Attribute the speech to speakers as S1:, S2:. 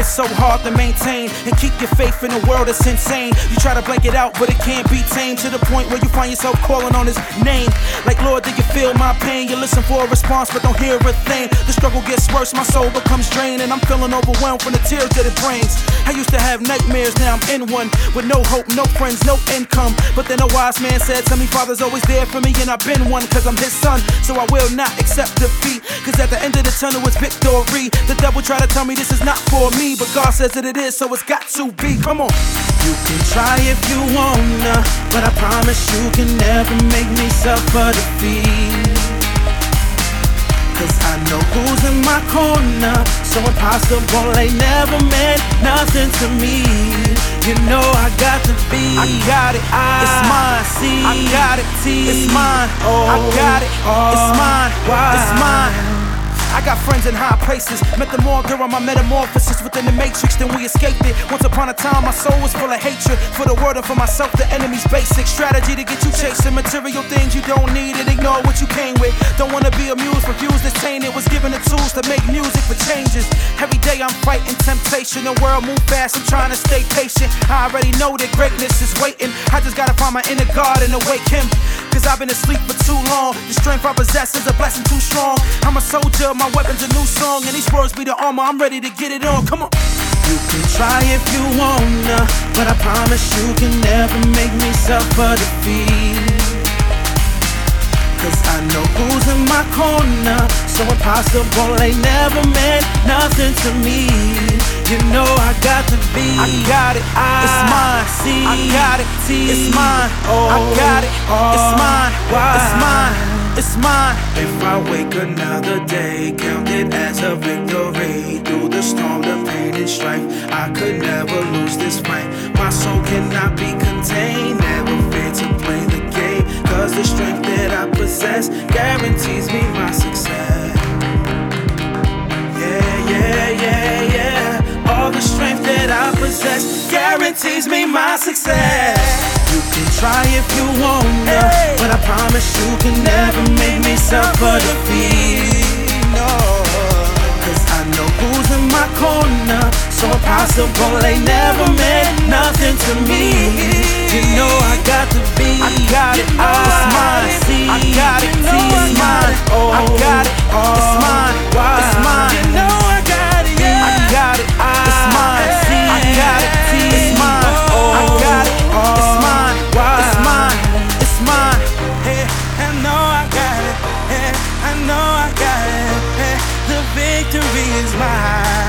S1: it's so hard to maintain and keep your faith in a world that's insane. You try to blank it out, but it can't be tamed to the point where you find yourself calling on his name. Like, Lord, do you feel my pain? You listen for a response, but don't hear a thing. The struggle gets worse, my soul becomes drained, and I'm feeling overwhelmed from the tears that it brings. I used to have nightmares, now I'm in one, with no hope, no friends, no income. But then a wise man said to me, Father's always there for me, and I've been one, cause I'm his son. So I will not accept defeat, cause at the end of the tunnel it's victory. The devil try to tell me this is not for me, but God says that it is, so it's got to be. Come on. You can try if you wanna, but I promise you can never make me suffer defeat. Cause I know who's in my corner, so impossible ain't never meant nothing to me. You know I got to be, I got it, it's mine. See, I got it, T, it's mine. Oh, I got it, it's mine. Why? It's mine. I got friends in high places, met them all during my metamorphosis within the matrix, then we escaped it. Once upon a time my soul was full of hatred for the world and for myself, the enemy's basic strategy to get you chasing material things you don't need and ignore what you came with. Don't wanna be amused, refused, this tainted, was given the tools to make music for changes. Every day I'm fighting temptation, the world move fast, I'm trying to stay patient. I already know that greatness is waiting, I just gotta find my inner God and awake him. Cause I've been asleep for too long, the strength I possess is a blessing too strong. I'm a soldier, my weapon's a new song, and these words be the armor, I'm ready to get it on, come on. You can try if you wanna, but I promise you can never make me suffer defeat. Cause I know who's in my corner, so impossible ain't never meant nothing to me. You know I got to be, I got it, it's mine. See, I got it, T, it's mine. Oh, I got it, it's mine. Why? It's mine, it's mine. If I wake another day, count it as a victory. Through the storm, the pain and strife, I could never lose this fight. My soul cannot be contained, never fear to play the game. Cause the strength that I possess guarantees me my success. Yeah, yeah, yeah, yeah. All the strength that I possess guarantees me my success. You can try if you wanna, but I promise you can never make me suffer defeat. No, cause I know who's in my corner, so impossible ain't never meant nothing to me. You know I got to be, I got it, it's mine. See, I got it, T, it's mine. Oh, I got it, it's mine. Why? It's mine. You know I got it, yeah. I got it, it's mine. See, I got it, T, it's mine. Oh, I got it, it's mine. Why? It's mine, it's mine. Hey, I know I got it. Hey, I know I got it. Hey, the victory is mine.